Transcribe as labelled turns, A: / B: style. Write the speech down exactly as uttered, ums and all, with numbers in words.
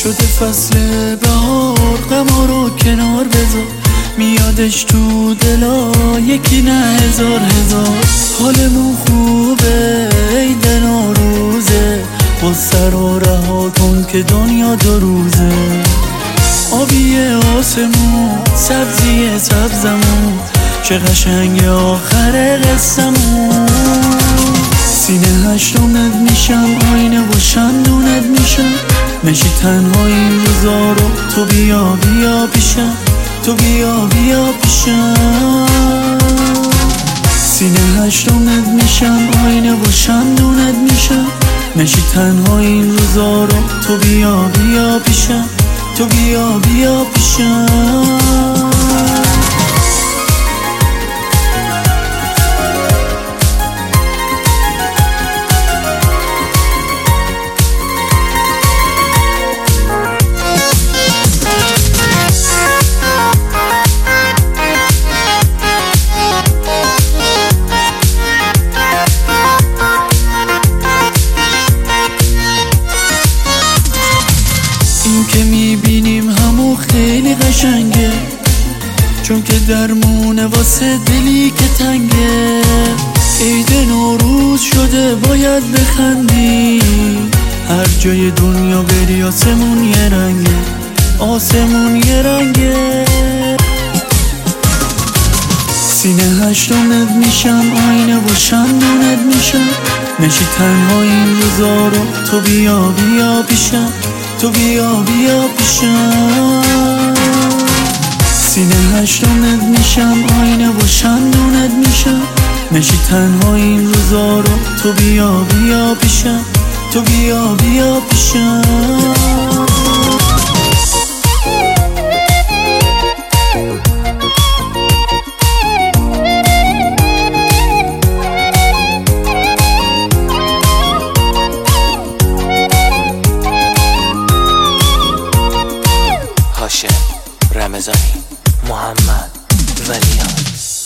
A: شده فصل بهار، غما رو کنار بذار، میادش تو دلا یکی نه هزار هزار. حالمون خوبه عید نوروزه، غصه رو رها کن که دنیا دو روزه. آبی آسمون، سبزی سبزمون، چه قشنگ آخر قصمون. سینه هشتمت میشم، آینه و شمدونت میشم، نشی تنها این روزا رو، تو بیا بیا پیشم، تو بیا بیا پیشم. سینه هشتمت میشم، آینه و شمدونت میشم، نشی تنها این روزا رو، تو بیا بیا پیشم، تو بیا بیا پیشم. این که میبینیم همو خیلی قشنگه، چون که درمونه واسه دلی که تنگه. عید نوروز شده باید بخندی، هر جای دنیا بری آسمون یه رنگه، آسمون یه رنگه. سینه هشتمت میشم، آینه و شمدونت میشم، نشی تنها این روزا رو، تو بیا بیا پیشم، تو بیا بیا پیشم. سینه هشتمت میشم، آینه و شمدونت میشم، نشی تنها این روزا رو، تو بیا بیا پیشم، تو بیا بیا پیشم.
B: هاشم رمضانی، محمد ولیان.